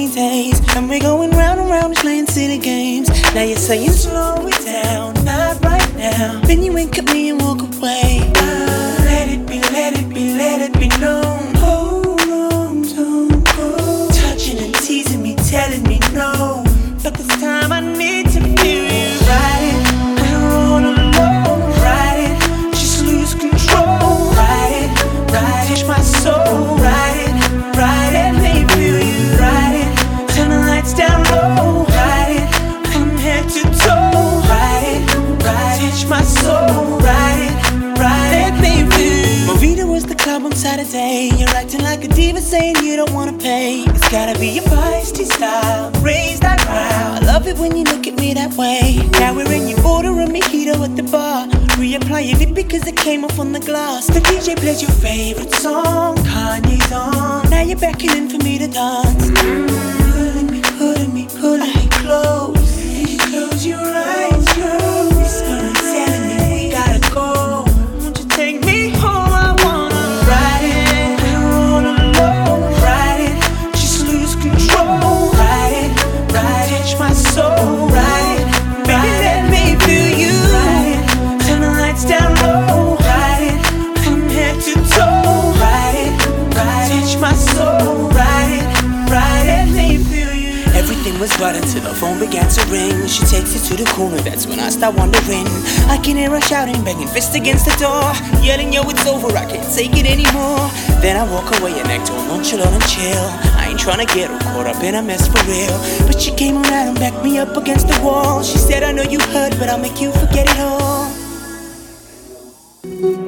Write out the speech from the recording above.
rainy days, and we're going round and round, just playing silly games. Now you're saying slow it down, not right now. Then you wink at me and walk away. Let it be, let it be, let it be known. Hold on, don't go. Touching and teasing me, telling me no, but this time I need to feel you. Ride it, we're all alone. Ride it, just lose control. Ride it, touch my soul. Ride it, let me feel you. Ride it, turn the lights down low. Ride it, from head to toe. Ride it, touch my soul. Ride it, let me feel you. Movida was the club on Saturday. You're acting like a diva, saying you don't wanna pay. It's gotta be your feisty style, raise that crowd. I love it when you look at me that way. Now we're in, you order a mojito at the bar. Reapplying it because it came off on the glass. The DJ plays your favorite song, Kanye's on. Now you're beckoning for me to dance. Pulling me close. Close your eyes, girl. Whispering, telling me we gotta go. Won't you take me home? I wanna ride it, we're all alone. Ride it, just lose control. Ride it, touch my soul. Ride it, baby, let me feel you. Ride it, turn the lights down low. Ride it, from head to toe. Ride it, touch my soul. Ride it, let me feel you. Everything was right until the phone began to ring. She takes it to the corner, that's when I start wondering. I can hear her shouting, banging fists against the door, yelling, yo, it's over, I can't take it anymore. Then I walk away and act all nonchalant and chill. I ain't tryna get her caught up in a mess for real. But she came around and backed me up against the wall. She said, I know you heard, but I'll make you forget it all.